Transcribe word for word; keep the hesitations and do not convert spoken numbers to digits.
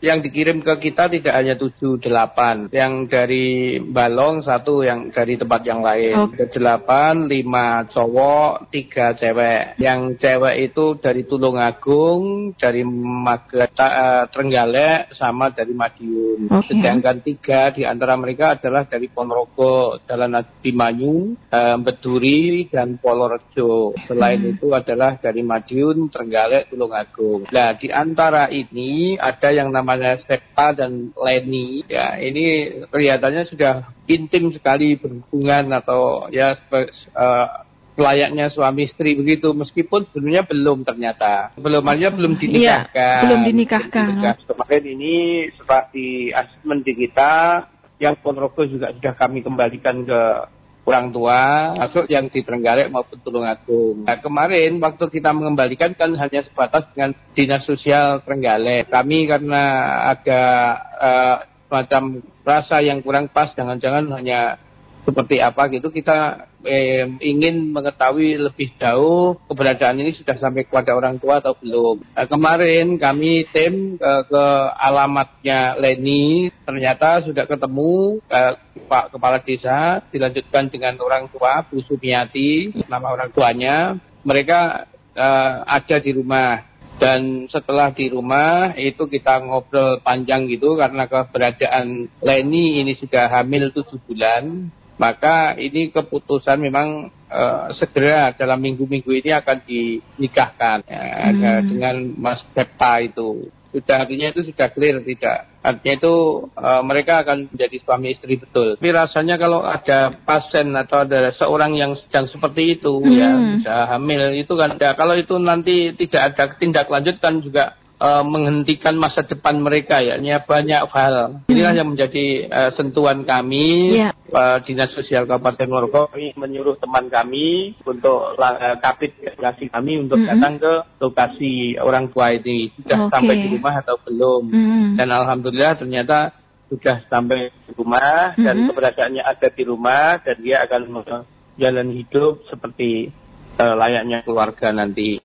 yang dikirim ke kita tidak hanya tujuh, delapan. Yang dari Balong, satu yang dari tempat yang lain. Oke. Delapan, lima cowok, tiga cewek. Yang cewek itu dari Tulungagung, dari Mageta, uh, Trenggalek, sama dari Madiun. Oke. Sedangkan tiga di antara mereka adalah dari Ponorogo, Jalan Abimanyu, uh, Beduri, dan Polorejo. Selain Hmm. itu adalah dari Madiun, Trenggalek, Tulungagung. Nah, di antara ini ada yang namanya Septa dan Leni. Ya, ini kelihatannya sudah intim sekali berhubungan atau ya uh, layaknya suami istri begitu, meskipun sebenarnya belum ternyata. Belum aja Oh, belum iya, dinikahkan. belum dinikahkan. Belum dinikah. Kemarin ini setelah di asesmen di kita, yang Ponorogo juga sudah kami kembalikan ke orang tua, masuk yang di Trenggalek maupun Tulungagung. Nah, kemarin waktu kita mengembalikan kan hanya sebatas dengan Dinas Sosial Trenggalek. Kami karena ada uh, semacam rasa yang kurang pas, jangan-jangan hanya seperti apa gitu, kita eh, ingin mengetahui lebih jauh keberadaan ini sudah sampai kepada orang tua atau belum. Nah, kemarin kami tim ke, ke alamatnya Leni, ternyata sudah ketemu eh, Pak Kepala Desa, dilanjutkan dengan orang tua Bu Sumiati, nama orang tuanya. Mereka eh, ada di rumah. Dan setelah di rumah itu kita ngobrol panjang gitu, karena keberadaan Leni ini sudah hamil tujuh bulan. Maka ini keputusan memang uh, segera dalam minggu-minggu ini akan dinikahkan ya, hmm. dengan Mas Septa itu. Sudah, artinya itu sudah clear, tidak. Artinya itu uh, mereka akan menjadi suami istri betul. Tapi rasanya kalau ada pasien atau ada seorang yang sedang seperti itu, hmm. ya, bisa hamil, itu kan, ya, kalau itu nanti tidak ada tindak lanjut kan juga uh, menghentikan masa depan mereka ya. Ini banyak hal. Inilah hmm. yang menjadi uh, sentuhan kami. Yeah. Uh, Dinas Sosial Kabupaten Ponorogo menyuruh teman kami untuk uh, kapit delegasi kami untuk mm-hmm. datang ke lokasi orang tua ini. Sudah okay. sampai di rumah atau belum? Mm-hmm. Dan alhamdulillah ternyata sudah sampai di rumah, mm-hmm. dan keberadaannya ada di rumah, dan dia akan menjalani hidup seperti uh, layaknya keluarga nanti.